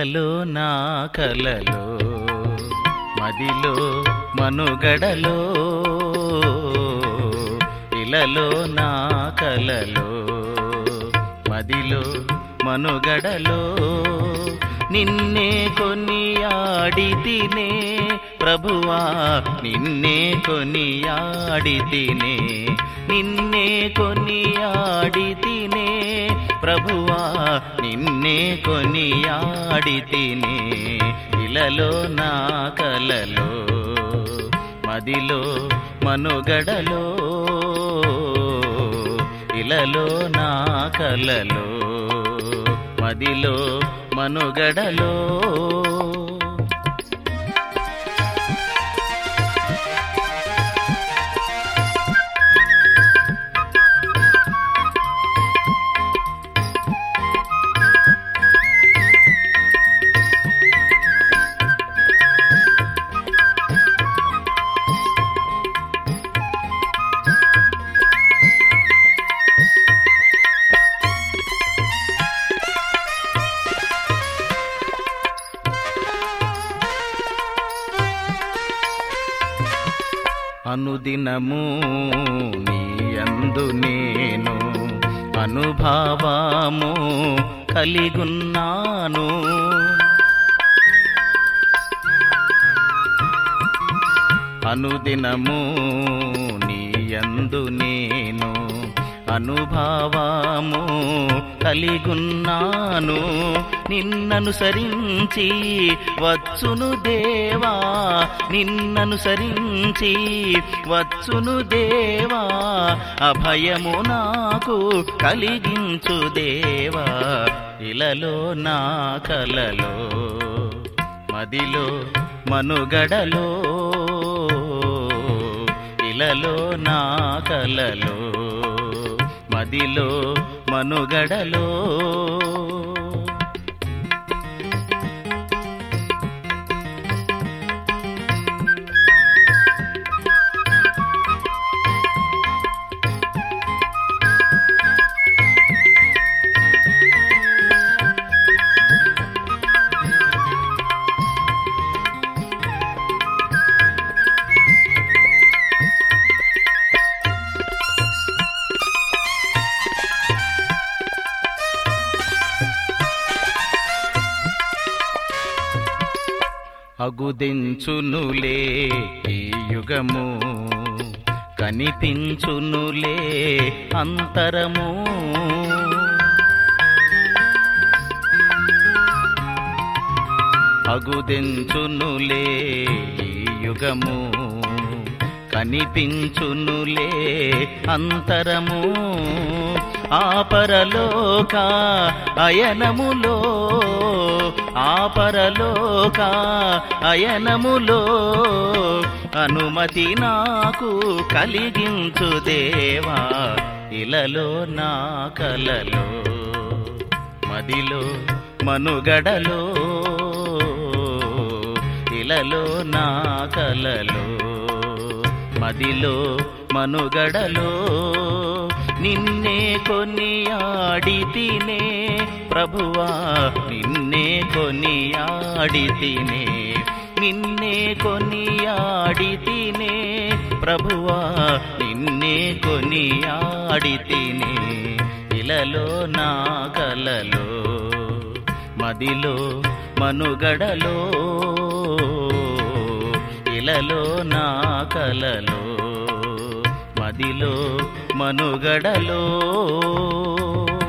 ఇలలో నా కలలో మదిలో మనుగడలో ఇలలో నా కలలో మదిలో మనుగడలో నిన్నే కొనియాడితినే ప్రభువా నిన్నే కొనియాడితినే నిన్నే కొనియాడితినే ప్రభువా నిన్నే కొనియాడితినే ఇలలో నా కలలో మదిలో మనుగడలో ఇలలో నా కలలో మదిలో మనుగడలో అనుదినము నీయందు నేను అనుభవము కలిగున్నాను అనుదినము నీయందు నేను అనుభవము కలిగున్నాను నిన్ననుసరించి వచ్చును దేవా నిన్ననుసరించి వచ్చును దేవా అభయము నాకు కలిగించు దేవా ఇలలో నా కలలో మదిలో మనుగడలో ఇలలో నా కలలో మదిలో మనుగడలో అగుదించునులే ఈ యుగము కనిపించునులే అంతరము అగుదించునులే ఈ యుగము కనిపించునులే అంతరము ఆపరలోక అయనములో ఆపరలోక అయనములో అనుమతి నాకు కలిగించు దేవా ఇలలో నా కలలో మదిలో మనుగడలో ఇలలో నా కలలో మదిలో మనుగడలో నిన్నే కొనియాడితినే ప్రభువా నిన్నే కొనియాడితినే నిన్నే కొనియాడితినే ప్రభువా నిన్నే కొనియాడితినే ఇలలో నా కలలో మదిలో మనుగడలో ఇలలో నా కలలో మదిలో మనుగడలో